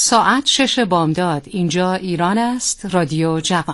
ساعت 6 بامداد. اینجا ایران است. رادیو جوان.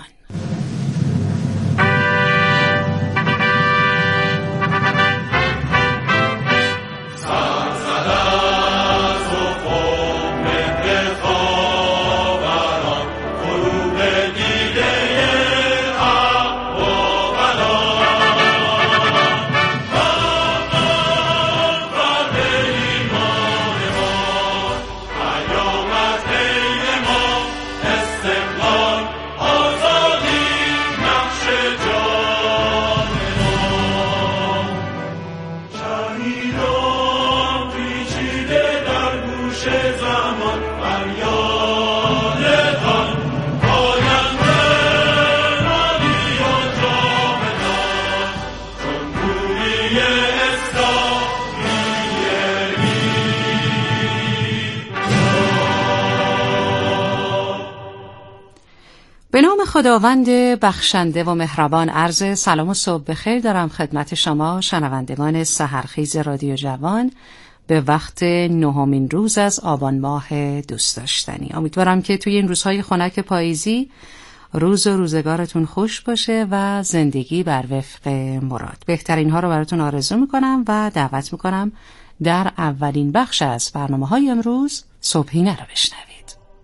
به نام خداوند بخشنده و مهربان، عرض سلام و صبح بخیر دارم خدمت شما شنوندگان سحرخیز رادیو جوان به وقت 9مین روز از آبان ماه دوست داشتنی. امیدوارم که توی این روزهای خنک پاییزی روز و روزگارتون خوش باشه و زندگی بر وفق مراد. بهترین ها رو براتون آرزو میکنم و دعوت میکنم در اولین بخش از برنامه‌های امروز صبحینه رو بشنوید.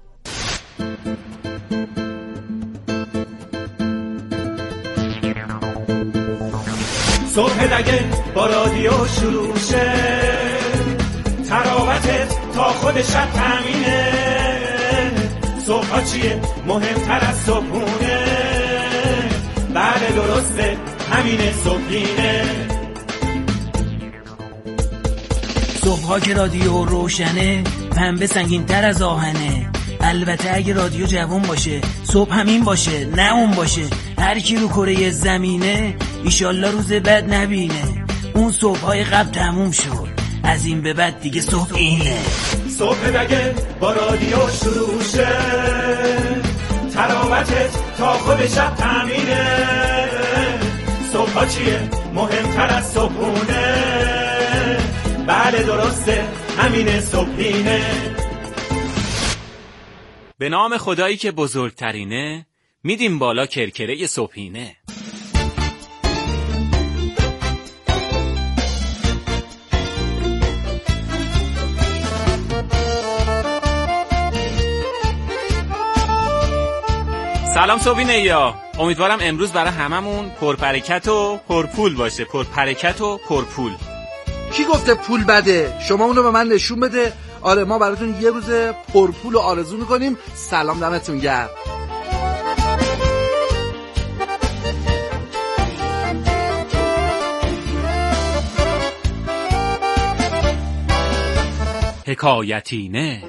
صبح دگه با رادیو شروع شه، تراوتت تا خود شب تامینه. صبح ها چیه مهمتر از صبحونه؟ بله درسته، همینه صبحینه. صبح ها که رادیو روشنه، پنبه سنگین تر از آهنه. البته اگه رادیو جوان باشه، صبح همین باشه نه اون باشه. هر کی رو کره زمینه ایشالله روز بد نبینه. اون صبح‌های قبل تموم شد، از این به بعد دیگه صبح اینه. صبح دگه با رادیو شروع شه، تراوتت تا خود شب تامینه. صبح ها چیه مهمتر از صبحونه؟ بله درسته، همینه صبحینه. به نام خدایی که بزرگترینه، میدیم بالا کرکره صبحینه. سلام صبحینه یا امیدوارم امروز برای هممون پرپرکت و پرپول باشه. پرپرکت و پرپول. کی گفته پول بده؟ شما اونو به من نشون بده. آره ما براتون یه روز پرپول رو آرزو میکنیم. سلام، دمتون گرم. حکایتینه.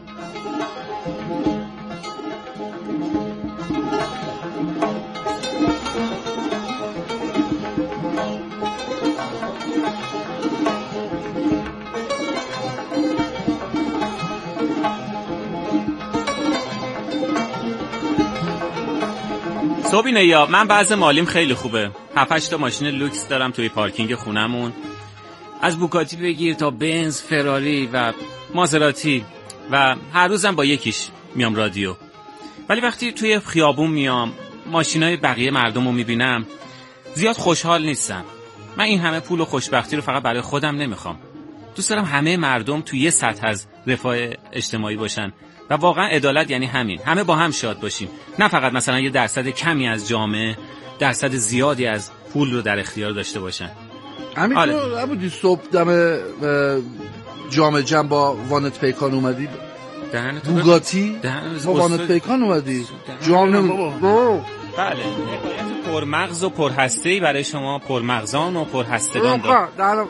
صبحینه یا من بعض مالیم خیلی خوبه. 7-8 تا ماشین لوکس دارم توی پارکینگ خونمون. از بوگاتی بگیر تا بنز، فراری و مازراتی و هر روزم با یکیش میام رادیو. ولی وقتی توی خیابون میام ماشینای بقیه مردم رو میبینم زیاد خوشحال نیستم. من این همه پول و خوشبختی رو فقط برای خودم نمیخوام. دوست دارم همه مردم توی یه سطح از رفاه اجتماعی باشن و واقعا عدالت یعنی همین، همه با هم شاد باشیم، نه فقط مثلا یه درصد کمی از جامعه درصد زیادی از پول رو در اختیار داشته باشن. همین تو عبودی صبح دم جام جمع با وانت پیکان اومدی؟ بوگاتی؟ با وانت پیکان اومدی؟ جام بابا. بله، حکایت پرمغز و پرهسته‌ای برای شما پرمغزان و پرهستگان دارم.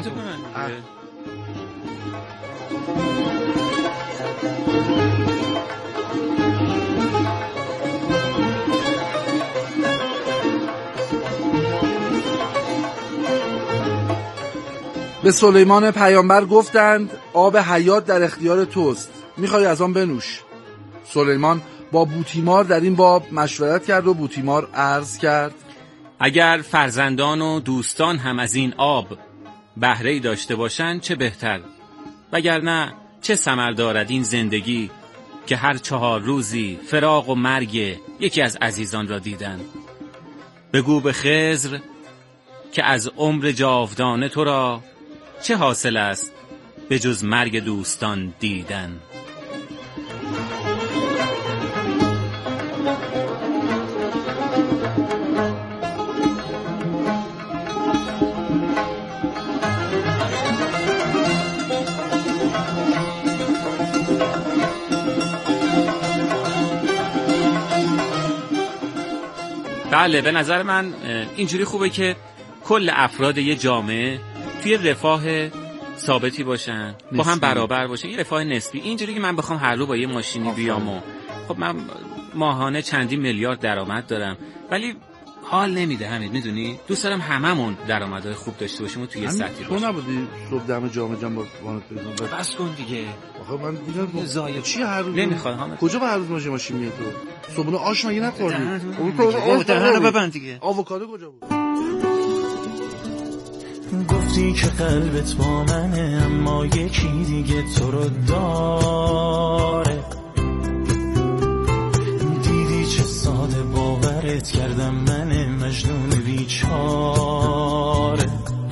به سلیمان پیامبر گفتند آب حیات در اختیار توست، میخوای از آن بنوش. سلیمان با بوتیمار در این باب مشورت کرد و بوتیمار عرض کرد اگر فرزندان و دوستان هم از این آب بهره‌ای داشته باشند چه بهتر، وگرنه چه ثمر دارد این زندگی که هر 4 روزی فراق و مرگ یکی از عزیزان را دیدن. بگو به خضر که از عمر جاودانه تو را چه حاصل است به جز مرگ دوستان دیدن. بله، به نظر من اینجوری خوبه که کل افراد یه جامعه توی رفاه ثابتی باشن، با هم برابر باشن، یه رفاه نسبی. اینجوری که من بخوام هر رو با یه ماشینی بیام و خب من ماهانه چندین میلیارد درآمد دارم ولی حال نمیده. همین میدونی دوست دارم هممون درآمدهای خوب داشته باشیم و توی یه سطحی باشیم. تو نبودی صبح دم جام با وانت بزنم؟ بس کن دیگه. آخه من دیدم زایه چی هر روز نمیخواد حامد. کجا با هر روز ماشین میاد تو؟ صبحونه آش مگه نخوردی؟ اون دهنو ببند دیگه. آووکادو کجا بود؟ گفتی که قلبت با منه اما یکی دیگه تو رو داره. دیدی چه ساده باورت کردم من مجنون بیچاره.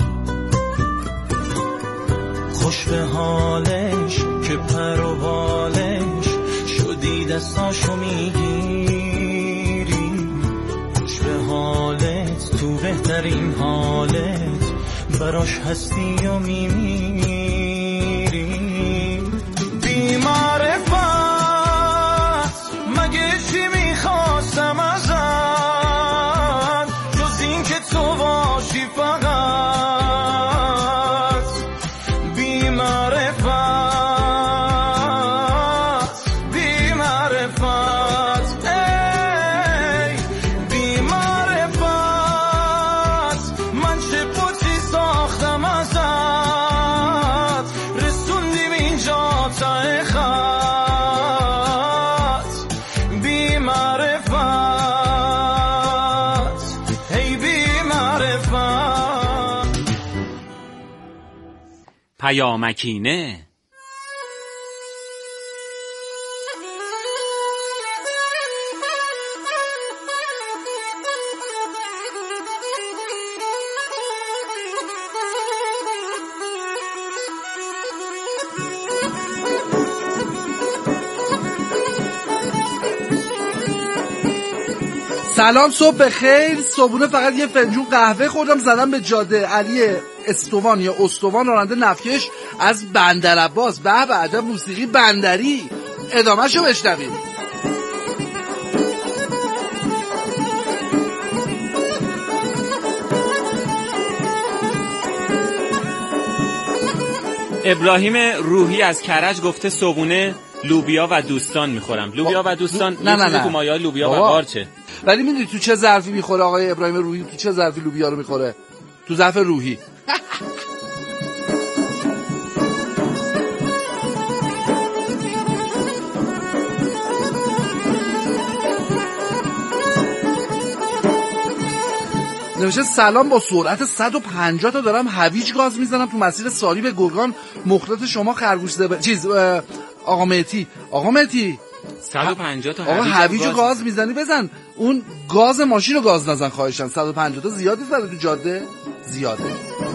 خوش به حالش که پر و بالش شدی دستاشو میگیری. خوش به حالت تو بهترین حالت براش هستی و میمیری. بیمارفت مگه چی میخواستم ازت جز این که تو باشی فقط. بیمارفت ای بیمارفت من چه پوچی ساختم ازت رسوندیم اینجا تا خط. بیمارفت ای بیمارفت. پیامکینه. سلام، صبح بخیر. صبحونه فقط یه فنجون قهوه خوردم، زدم به جاده علی استوان یا استوان راننده نفکش از بندرعباس. به عجب موسیقی بندری. ادامه‌شو بشنوید. ابراهیم روحی از کرج گفته صبحونه لوبیا و دوستان میخورم. لوبیا و دوستان نه تو مایه‌های لوبیا و قارچه. ولی میدونی تو چه ظرفی میخوره آقای ابراهیم روحی؟ تو چه ظرفی لوبیا رو میخوره؟ تو ظرف روحی. نوشته سلام، با سرعت 150 تا دارم هویج گاز میزنم تو مسیر ساری به گرگان. مخلص شما خرگوش آقا مهدی 150 تا آقا هویج گاز میزنی بزن. اون گاز ماشین رو گاز نزن خواهشن. 150 تا زیادی زده تو جاده، زیاده.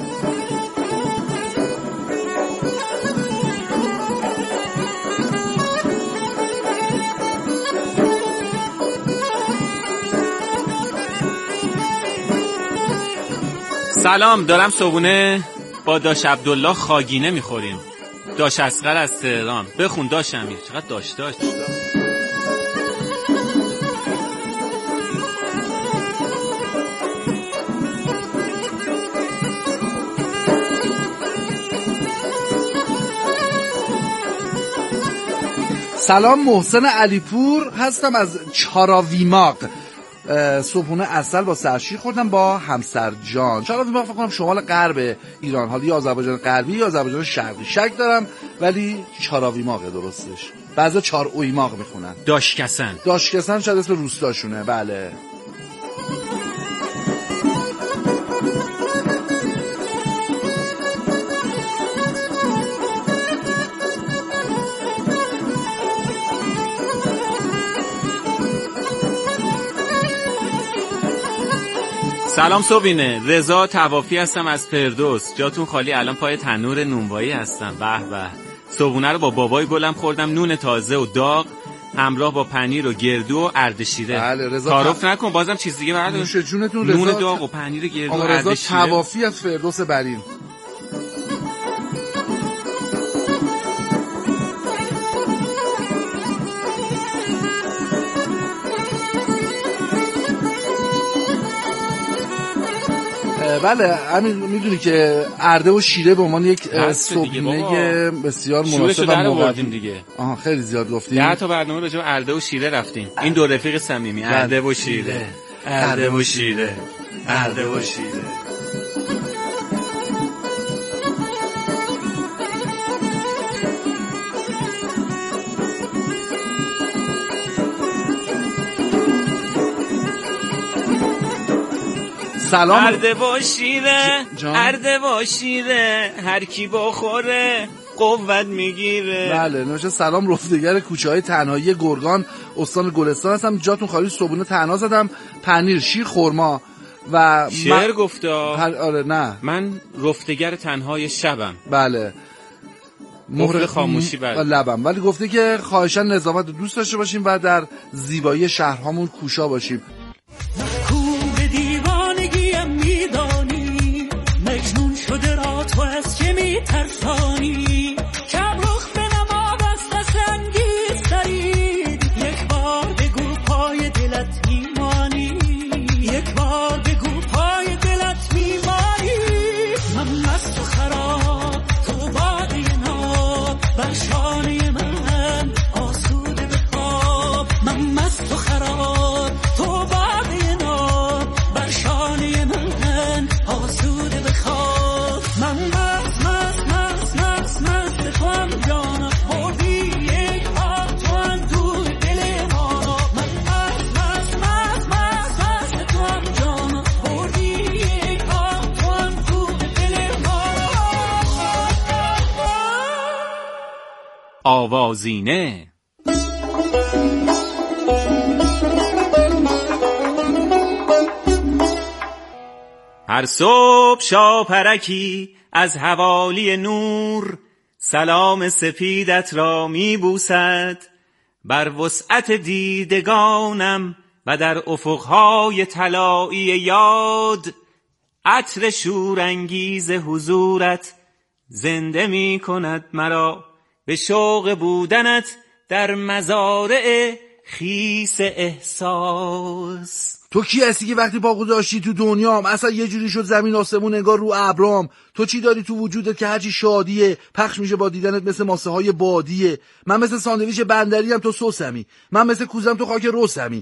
سلام، دارم صبحونه با داش عبدالله خاگینه میخوریم. داش اصغر از تهران. بخون داش امیر. چقدر داشت. سلام، محسن علیپور هستم از چاراویماق. صبحونه عسل با سرشیر خوردم با همسر جان. چاراویماق فکر کنم شمال غرب ایران، حالا یا آذربایجان غربی یا آذربایجان شرقی، شک دارم ولی چاراویماقه درستش. بعضا چارویماق میخونن. داشکسن شاید اسم روستاشونه. بله. سلام صبحینه، رضا توافی هستم از فردوس. جاتون خالی، الان پای تنور نونوایی هستم. به به. صبحونه رو با بابای گلم خوردم، نون تازه و داغ همراه با پنیر و گردو و اردشیره. بله رضا تعارف نکن، بازم چیز دیگه بردار. نوش جونتون رضا. نون داغ و پنیر گردو و اردشیره. رضا توافی از فردوس برین. بله همین، میدونی که ارده و شیره به عنوان یک صبحینه بسیار مناسب و موقعی دیگه. آها خیلی زیاد گفتیم. 10 تا برنامه راجع به ارده و شیره رفتیم. این دو رفیق صمیمی، ارده و شیره، ارده و شیره، ارده و شیره. سلام. ارده و شیره، ارده و شیره، هر کی بخوره قوت میگیره. بله نوشه. سلام، رفتگر کوچه های تنهایی گرگان استان گلستان هستم. جاتون خالی. صبحونه تنها زدم، پنیر، شیر، خرما و شعر گفته. آره نه، من رفتگر تنهای شبم. بله مهر خاموشی بله لبم. ولی گفته که خواهشاً نظافت رو دوست داشته باشیم و در زیبایی شهرهامون کوشا باشیم. تو از چه میترسانی کبرخ به نماد از قسنگی سرید یک بار بگو پای دلت میمانی یک بار بگو پای دلت میمانی من مست و خراب تو باقی ناب بر شانه من آسوده بخواب من مست و خراب تو باقی ناب بر شانه من آسوده بخواب من مست مست مست مست مست توام جانا بردی یک آب توام دور دل ما من مست مست مست مست مست توام جانا بردی یک آب توام دور دل ما. آوازینه. هر صبح شاپرکی از حوالی نور سلام سپیدت را می بوسد بر وسعت دیدگانم و در افقهای طلایی یاد عطر شورانگیز حضورت زنده می کند مرا به شوق بودنت در مزارع خیس احساس. تو کی هستی که وقتی پا گذاشتی تو دنیام اصلا یه جوری شد زمین آسمون انگار رو ابرام؟ تو چی داری تو وجودت که هرچی شادیه پخش میشه با دیدنت مثل ماسه های بادیه؟ من مثل ساندویچ بندری ام تو سسمی، من مثل کوزم تو خاک رسمی.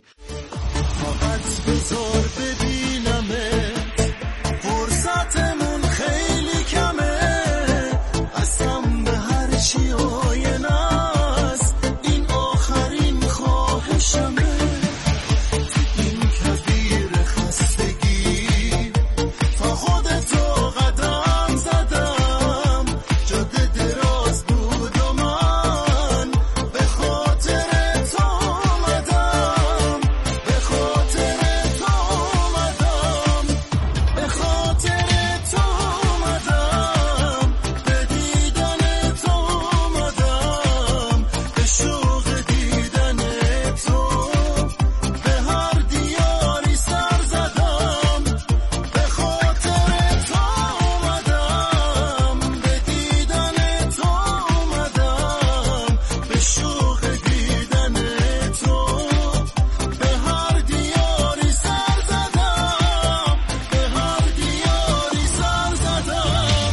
فرصتمون خیلی کمه اصلا به هر چی آیناست این آخرین خواهشمه این کبیر خستگی تا خودتو قدم زدم جاده دراز بود و من به خاطر تو آمدم به خاطر تو آمدم به خاطر تو آمدم به دیدن تو آمدم به شوق دیدن تو به هر دیاری سر زدم به خاطر تو آمدم به دیدن تو آمدم به شوق دیدن تو به هر دیاری سر زدم به هر دیاری سر زدم.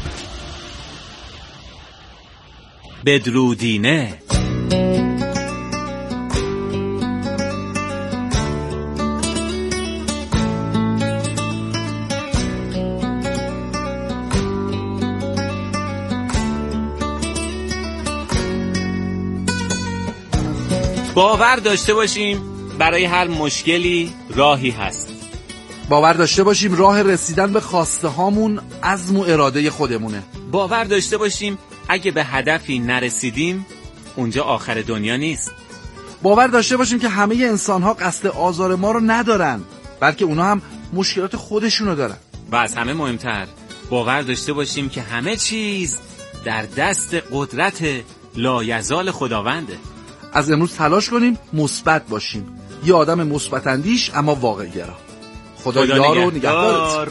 بدرودینه. باور داشته باشیم برای هر مشکلی راهی هست. باور داشته باشیم راه رسیدن به خواسته هامون عزم و اراده خودمونه. باور داشته باشیم اگه به هدفی نرسیدیم اونجا آخر دنیا نیست. باور داشته باشیم که همه انسان‌ها قصد آزار ما رو ندارن، بلکه اونا هم مشکلات خودشونو دارن. و از همه مهمتر باور داشته باشیم که همه چیز در دست قدرت لایزال خداونده. از امروز تلاش کنیم مثبت باشیم، یه آدم مثبت اندیش اما واقع گرا. خدا یار و نگهدارت.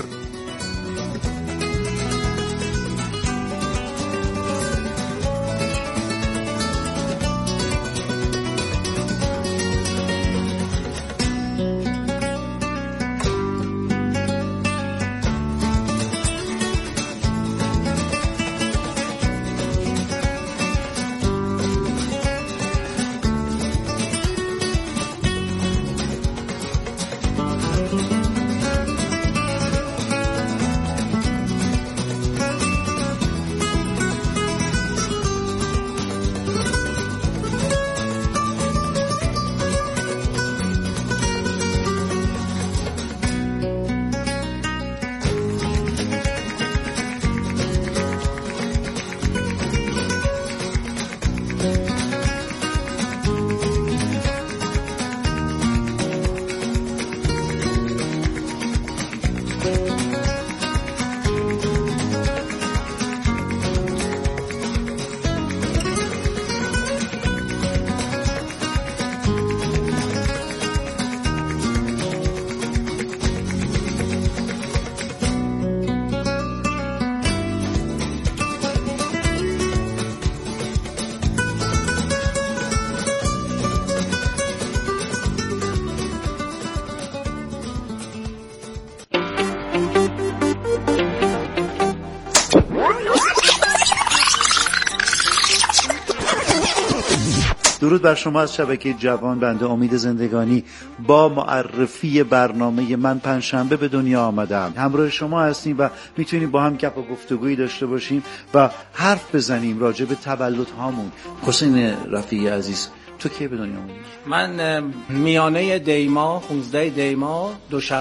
درود بر شما از شبکه جوان. بنده امید زندگانی با معرفی برنامه من پنجشنبه به دنیا آمدم همراه شما هستیم و میتونیم با هم گپ و گفتگویی داشته باشیم و حرف بزنیم راجع به تولد هامون. حسین رفیعی عزیز، تو کی به دنیا آمدی؟ من میانه دیما 15 دیما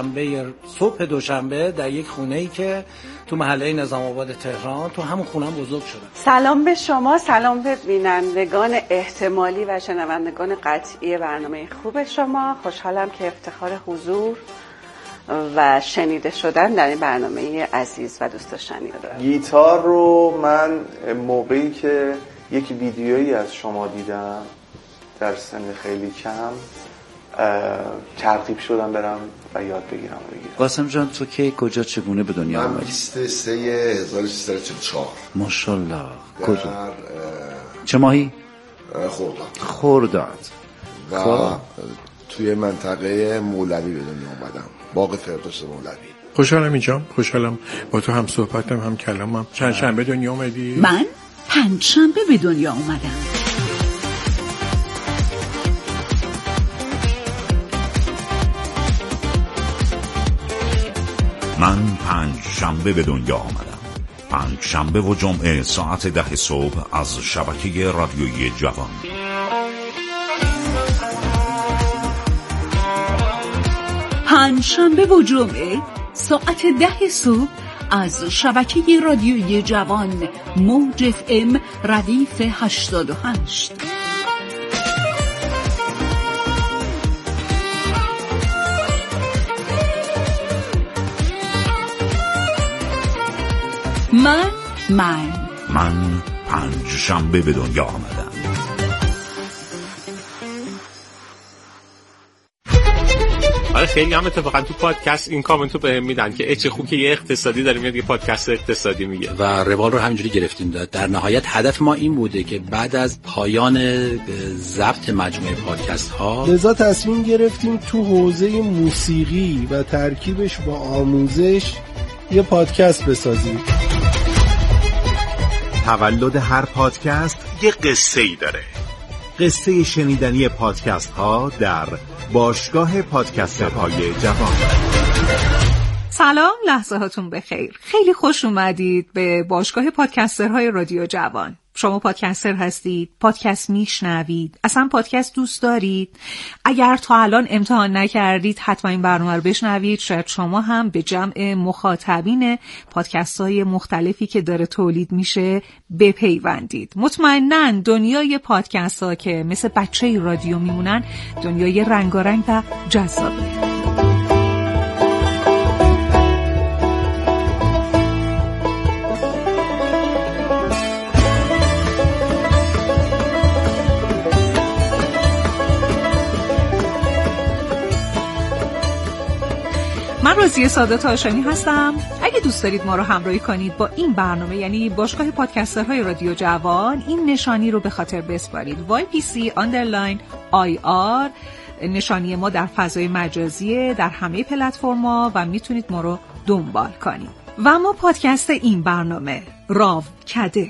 صبح دوشنبه در یک خونه‌ای که تو محله نظام آباد تهران، تو همون خونم بزرگ شدم. سلام به شما، سلام به بینندگان احتمالی و شنوندگان قطعی برنامه خوب شما. خوشحالم که افتخار حضور و شنیده شدن در این برنامه عزیز و دوست داشتنی دارم. گیتار رو من موقعی که یک ویدیویی از شما دیدم در سن خیلی کم ترغیب شدم برم و یاد بگیرم. قاسم جان، تو کی کجا چگونه به دنیا آمدی؟ من 23/1344. ماشاءالله. کجا؟ چه ماهی؟ خرداد. و توی منطقه مولوی به دنیا آمدم، باغ فردوس مولوی. خوشحالم اینجام، خوشحالم با تو هم صحبتم هم کلامم. چند شنبه دنیا اومدی؟ من پنجشنبه به دنیا اومدم. من پنجشنبه به دنیا آمدم. پنجشنبه و جمعه ساعت 10 صبح از شبکه رادیویی جوان. پنجشنبه و جمعه ساعت 10 صبح از شبکه رادیویی جوان موج FM ردیف 88. من پنجشنبه به دنیا آمدم. آره خیلی هم اتفاقا تو پادکست این کامنتو بهم میدن که چه خوب که یه اقتصادی داره میاد یه پادکست اقتصادی میگه و روال رو همینجوری گرفتیم. در نهایت هدف ما این بوده که بعد از پایان ضبط مجموعه پادکست ها لذا تصمیم گرفتیم تو حوزه موسیقی و ترکیبش با آموزش یه پادکست بسازیم. تولد هر پادکست یه قصه‌ای داره. قصه شنیدنی پادکست ها در باشگاه پادکسترهای جوان. سلام، لحظه هاتون بخیر. خیلی خوش اومدید به باشگاه پادکسترهای رادیو جوان. شما پادکستر هستید، پادکست میشنوید، اصلا پادکست دوست دارید؟ اگر تا الان امتحان نکردید حتما این برنامه رو بشنوید. شاید شما هم به جمع مخاطبین پادکست های مختلفی که داره تولید میشه بپیوندید. مطمئناً دنیای پادکست ها که مثل بچه رادیو میمونن دنیای رنگارنگ و جذابه. من راضیه سادات هاشمی هستم. اگه دوست دارید ما رو همراهی کنید با این برنامه، یعنی باشگاه پادکسترهای رادیو جوان، این نشانی رو به خاطر بسپارید YPC_IR. نشانی ما در فضای مجازیه، در همه پلتفرما و میتونید ما رو دنبال کنید. و اما پادکست این برنامه راوکده.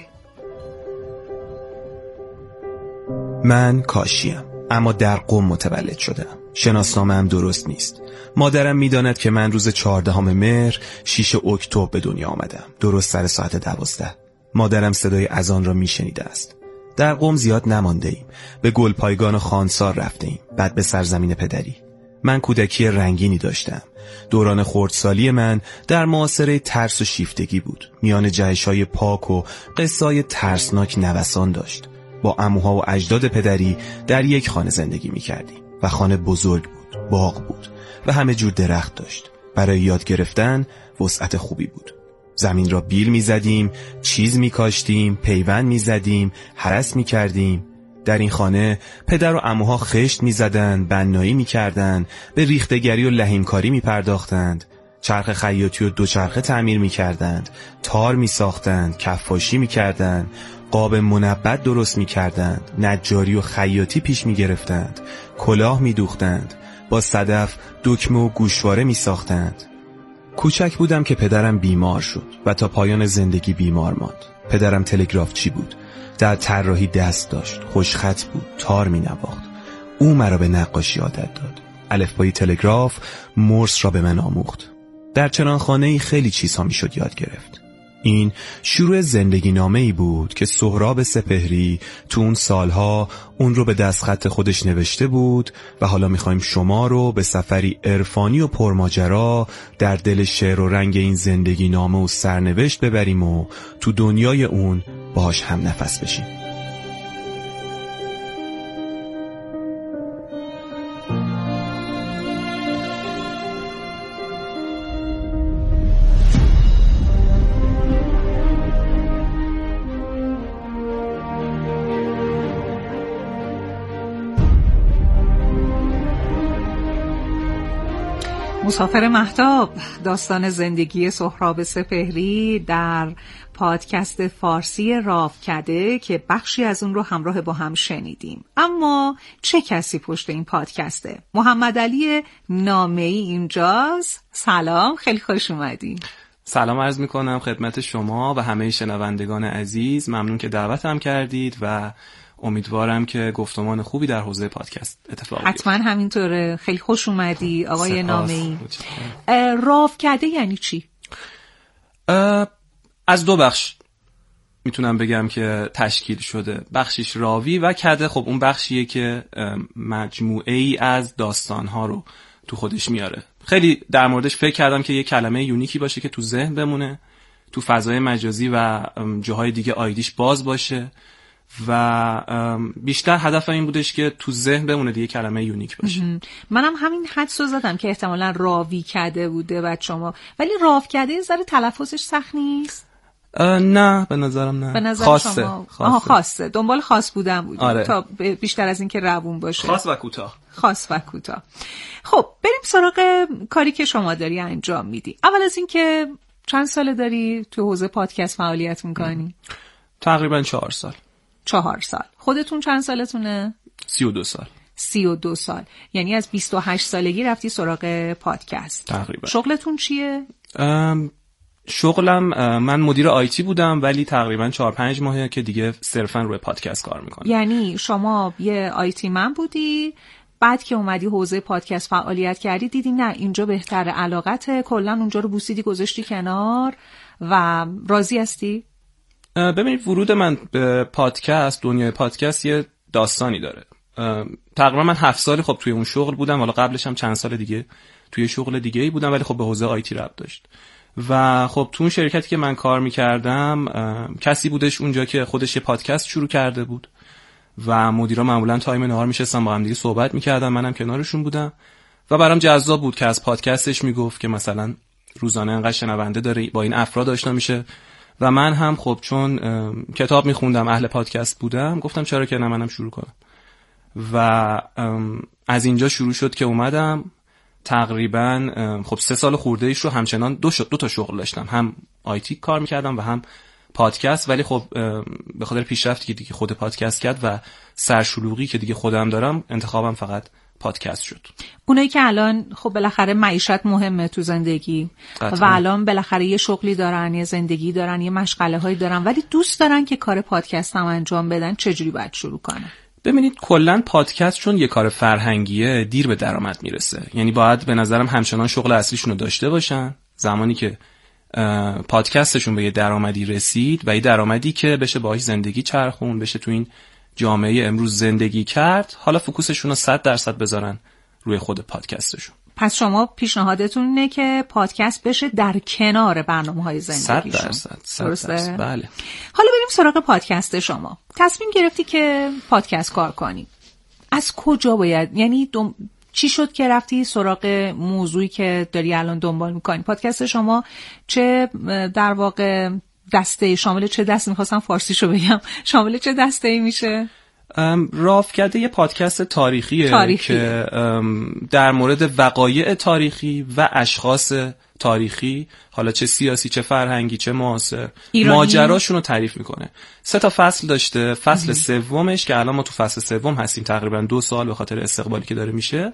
من کاشیم، اما در قم متولد شدم. شناسنامه‌ام درست نیست. مادرم میداند که من روز 14 مهر 6 اکتبر به دنیا آمدم، درست سر ساعت 12. مادرم صدای اذان را میشنیده است. در قم زیاد نمانده ایم. به گلپایگان و خانسار رفته ایم، بعد به سرزمین پدری. من کودکی رنگینی داشتم. دوران خردسالی من در معاصره ترس و شیفتگی بود. میان جهش‌های پاک و قصه‌های ترسناک نوسان داشت. با عموها و اجداد پدری در یک خانه زندگی می‌کردیم و خانه بزرگ بود، باغ بود و همه جور درخت داشت. برای یاد گرفتن وسعت خوبی بود. زمین را بیل می‌زدیم، چیز می‌کاشتیم، پیوند می‌زدیم، هرس می‌کردیم. در این خانه پدر و عموها خشت می‌زدند، بنایی می‌کردند، به ریختگری و لحیمکاری می‌پرداختند، چرخ خیاطی و دوچرخه تعمیر می‌کردند، تار می‌ساختند، کفاشی می‌کردند، قاب منبت درست می‌کردند، نجاری و خیاطی پیش می‌گرفتند، کلاه می‌دوختند، با صدف دکمه و گوشواره می‌ساختند. کوچک بودم که پدرم بیمار شد و تا پایان زندگی بیمار ماند. پدرم تلگرافچی بود، در طراحی دست داشت، خوشخط بود، تار می‌نواخت. او مرا به نقاشی عادت داد. الفبای تلگراف، مرس را به من آموخت. در چنان خانه‌ای خیلی چیزها میشد یاد گرفت. این شروع زندگی نامه‌ای بود که سهراب سپهری تو اون سالها اون رو به دستخط خودش نوشته بود و حالا میخوایم شما رو به سفری عرفانی و پرماجرا در دل شعر و رنگ این زندگی نامه و سرنوشت ببریم و تو دنیای اون باهاش هم نفس بشیم. مسافر مهتاب، داستان زندگی سهراب سپهری در پادکست فارسی راوکده که بخشی از اون رو همراه با هم شنیدیم. اما چه کسی پشت این پادکسته؟ محمد علی نامه‌ای اینجاست. سلام، خیلی خوش اومدین. سلام عرض میکنم خدمت شما و همه شنوندگان عزیز. ممنون که دعوتم کردید و امیدوارم که گفتمان خوبی در حوزه پادکست اتفاق بیفته. حتما همینطوره. خیلی خوش اومدی آقای نامه‌ای. راوکده یعنی چی؟ از دو بخش میتونم بگم که تشکیل شده. بخشیش راوی و کده. خب اون بخشیه که مجموعه ای از داستانها رو تو خودش میاره. خیلی در موردش فکر کردم که یه کلمه یونیکی باشه که تو ذهن بمونه، تو فضای مجازی و جاهای دیگه آیدیش باز باشه و بیشتر هدف این بودش که تو ذهن بمونه دیگه کلمه یونیک باشه. منم همین حدس رو زدم که احتمالاً راوی کده بوده بچه‌ها، ولی راوکده یه ذره تلفظش سخت نیست؟ نه به نظرم نه. به نظر خاصه. شما خاصه. دنبال خاص بودن بود. آره. تا بیشتر از این که روون باشه. خاص و کوتاه. خاص و کوتاه. خب بریم سراغ کاری که شما داری انجام میدی. اول از این که چند ساله داری تو حوزه پادکست فعالیت میکنی؟ تقریبا 4 سال. 4 سال. خودتون چند سالتونه؟ 32 سال. 32 سال. یعنی از 28 سالگی رفتی سراغ پادکست. تقریبا. شغلتون چیه؟ شغلم من مدیر آیتی بودم ولی تقریبا 4-5 ماهه که دیگه صرفا روی پادکست کار میکنم. یعنی شما یه آیتی من بودی، بعد که اومدی حوزه پادکست فعالیت کردی دیدی نه اینجا بهتره، علاقته، کلا اونجا رو بوسیدی گذاشتی کنار و راضی هستی؟ ببینید ورود من به پادکست، دنیای پادکست یه داستانی داره. تقریبا من 7 سال خب توی اون شغل بودم، حالا قبلش هم چند سال دیگه توی شغل دیگه‌ای بودم ولی خب به حوزه آیتی ربط داشت. و خب تو اون شرکتی که من کار میکردم کسی بودش اونجا که خودش یه پادکست شروع کرده بود و مدیرا معمولا تایم نهار میشستن با هم دیگه صحبت میکردن، منم کنارشون بودم و برام جذاب بود که از پادکستش میگفت که مثلا روزانه انقدر شنونده داره، با این افراد آشنا میشه و من هم خب چون کتاب میخوندم، اهل پادکست بودم، گفتم چرا که نه منم شروع کنم و از اینجا شروع شد که اومدم. تقریبا خب 3 سال خورده ایش رو همچنان دو تا شغل داشتم، هم آیتی کار میکردم و هم پادکست. ولی خب به خاطر پیشرفتی که دیگه خود پادکست کرد و سرشلوغی که دیگه خودم دارم، انتخابم فقط پادکست شد. اونایی که الان خب بالاخره معیشت مهمه تو زندگی قطعا. و الان بالاخره یه شغلی دارن، یه زندگی دارن، یه مشغله هایی دارن، ولی دوست دارن که کار پادکست هم انجام بدن، چجوری باید شروع کنن؟ ببینید کلا پادکست چون یه کار فرهنگیه دیر به درآمد میرسه. یعنی باید به نظرم همچنان شغل اصلیشون رو داشته باشن. زمانی که پادکستشون به یه درآمدی رسید و یه درآمدی که بشه باهاش زندگی چرخون، بشه تو این جامعه امروز زندگی کرد، حالا فوکوسشون رو 100% بذارن روی خود پادکستشون. پس شما پیشنهادتون اینه که پادکست بشه در کنار برنامه‌های زندگیشون. 100%. درسته؟ بله. حالا بریم سراغ پادکست شما. تصمیم گرفتی که پادکست کار کنی. از کجا باید، یعنی چی شد که رفتی سراغ موضوعی که داری الان دنبال میکنی؟ پادکست شما چه در واقع دسته، شامل چه دسته، میخواستم فارسیشو بگم، شامل چه دسته‌ای میشه؟ رافکده یه پادکست تاریخیه که در مورد وقایع تاریخی و اشخاص تاریخی، حالا چه سیاسی چه فرهنگی چه معاصر، ماجراشون رو تعریف میکنه. 3 تا فصل داشته. فصل سومش که الان ما تو فصل سوم هستیم، تقریبا 2 سال به خاطر استقبالی که داره میشه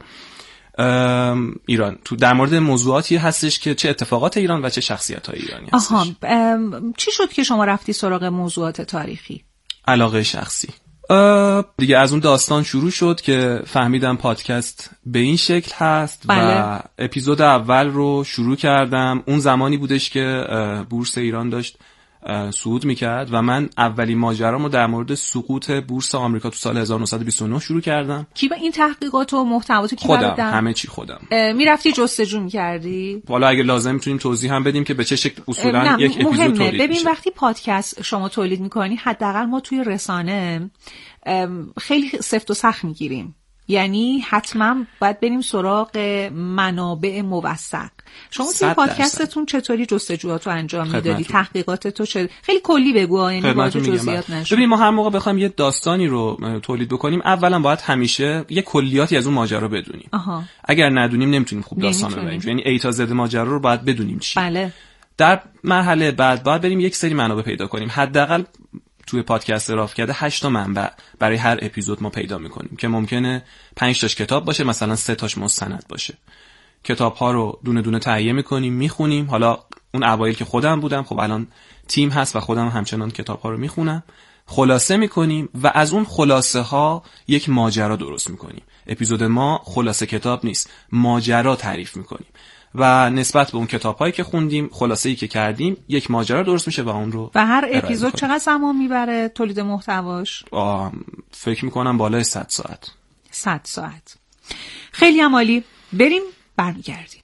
ایران، تو در مورد موضوعاتی هستش که چه اتفاقات ایران و چه شخصیت‌های ایرانی هستش. چی شد که شما رفتی سراغ موضوعات تاریخی؟ علاقه شخصی دیگه. از اون داستان شروع شد که فهمیدم پادکست به این شکل هست. بله. و اپیزود اول رو شروع کردم. اون زمانی بودش که بورس ایران داشت صعود میکرد و من اولین ماجرامو در مورد سقوط بورس آمریکا تو سال 1929 شروع کردم. کی به این تحقیقات و محتواتو کی خودم، همه چی خودم. میرفتی جستجو میکردی؟ والا اگه لازم میتونیم توضیح هم بدیم که به چه شکل اصولا یک اپیزود تولید ببین میشه. وقتی پادکست شما تولید میکنی، حداقل ما توی رسانه خیلی سفت و سخت میگیریم. یعنی حتما باید بریم سراغ منابع موثق. شما توی پادکستتون چطوری جستجوهاتو انجام میدادی؟ تحقیقاتتو خیلی کلی بگو، یعنی وارد جزئیات نشو. ببین ما هر موقع بخوایم یه داستانی رو تولید بکنیم، اولا باید همیشه یه کلیاتی از اون ماجرا بدونیم. اگر ندونیم نمیتونیم خوب داستان ببریم. یعنی ای تا زد ماجرا رو باید بدونیم چی. بله. در مرحله بعد باید بریم یک سری منابع پیدا کنیم. حداقل توی پادکست رافکده 8 تا منبع برای هر اپیزود ما پیدا میکنیم که ممکنه 5 تاش کتاب باشه، مثلا 3 تاش مستند باشه. کتاب ها رو دونه دونه تهیه میکنیم، میخونیم. حالا اون اوایل که خودم بودم، خب الان تیم هست و خودم همچنان کتاب ها رو میخونم، خلاصه میکنیم و از اون خلاصه ها یک ماجرا درست میکنیم. اپیزود ما خلاصه کتاب نیست، ماجرا تعریف میکنیم و نسبت به اون کتاب‌هایی که خوندیم، خلاصه‌ای که کردیم، یک ماجرا درست میشه و اون رو. و هر اپیزود چقدر زمان میبره تولید محتواش؟ فکر میکنم بالای 100 ساعت. 100 ساعت. خیلی هم عالی. بریم برمیگردیم.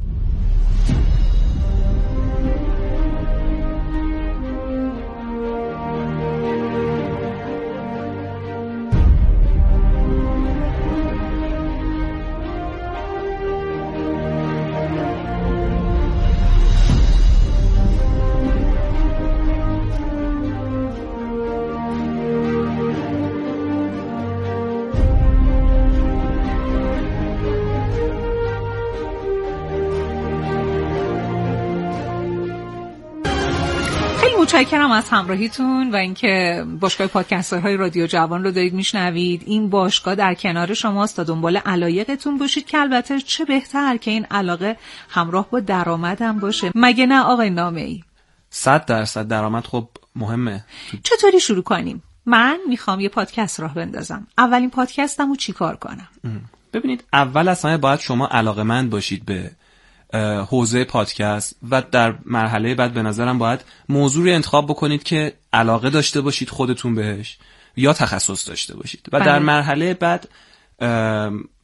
متشکرم از همراهیتون و اینکه باشگاه پادکسترهای رادیو جوان رو دارید میشنوید. این باشگاه در کنار شماست تا دنبال علایقتون باشید که البته چه بهتر که این علاقه همراه با درآمدم باشه. مگه نه آقای نامه‌ای؟ 100% درآمد خب مهمه. چطوری شروع کنیم؟ من میخوام یه پادکست راه بندازم. اولین پادکستمو چیکار کنم؟ ببینید اول از همه باید شما علاقه‌مند باشید به حوزه پادکست و در مرحله بعد به نظرم باید موضوعی انتخاب بکنید که علاقه داشته باشید خودتون بهش یا تخصص داشته باشید و در مرحله بعد